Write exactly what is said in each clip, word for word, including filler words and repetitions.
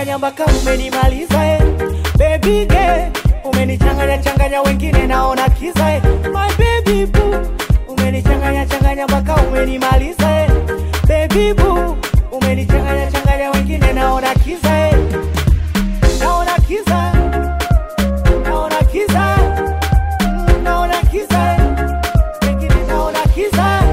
changanya mpaka umenimaliza eh. Baby girl, umenichanganya changanya wengine naona kiza eh. My baby boo, umenichanganya changanya mpaka umenimaliza eh. Baby boo, umenichanganya changanya wengine naona kiza eh. Naona kiza, naona kiza, naona kiza, wengine naona kiza.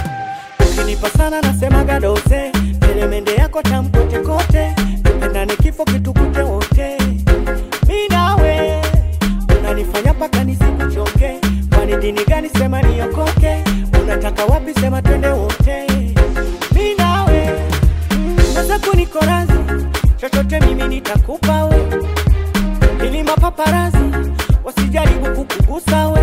Ukinipa sana nasema gadose, elemende yako tamkote kote, tupendane kifo kitukute wote. Mimi nawe unanifanya paka nisikuchoke, kwani dini gani sema niokoke, unataka wapi sema twende wote. Mimi nawe sasa kunikorazi, chochote mimi nitakupa we, ili mapaparazi wasijaribu kukugusa we.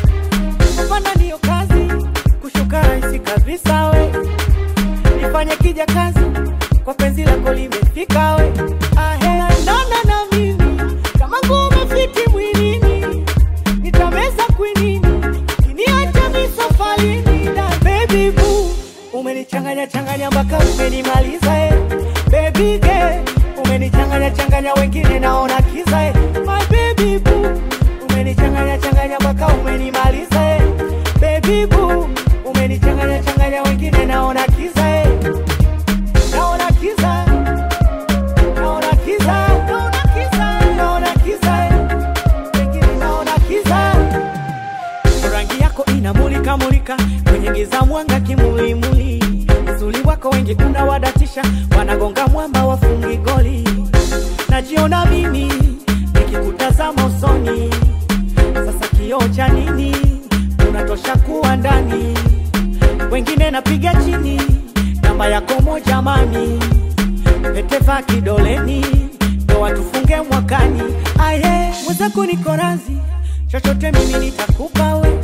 Kupanda ndio kazi, kushuka rahisi kabisa we. Nifanye kija kazi, kwa penzi lako limefika we. Ahe, nana na mimi, kama ngume fiti mwilini, nitameza kwinini, kiniacha misafalini. Na baby boo, umenichanganya changanya mpaka umenimaliza eh. Baby girl, umenichanganya changanya wengine naona kiza eh. My baby boo, umenichanganya changanya mpaka umenimaliza eh. Baby boo, umenichanganya changanya wengine naona kiza eh. Naona kiza, naona kiza, naona kiza, naona kiza eh. Wengine naona kiza. Rangi yako inamulika mulika kwenye giza, mwanga kimuli muli. Uzuri wako wengi unawadatisha, wanagonga mwamba wafungi goli. Najiona mimi nikikutazama usoni, sasa kioo cha nini, unatosha kuwa ndani. Wengine napiga chini, namba yako moja mami, petefa kidoleni, ndoa tufunge mwakani. Aye, mwenzako niko razi, chochote mimi nitakupa we,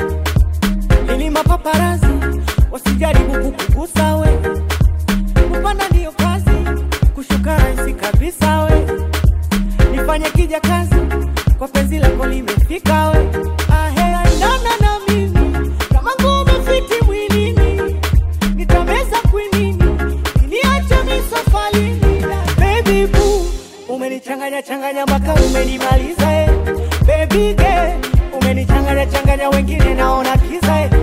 ili mapaparazi wasijaribu kukugusa we. Kupanda ndio kazi, kushuka rahisi kabisa we. Nifanye kija kazi, kwa penzi lako limefika we. Ahe, nana na mimi, kama ngume fiti mwilini, nitameza kwinini, kiniacha misafalini. Baby boo, umenichanganya changanya mpaka umenimaliza eh. Baby girl, umenichanganya changanya wengine naona kiza eh.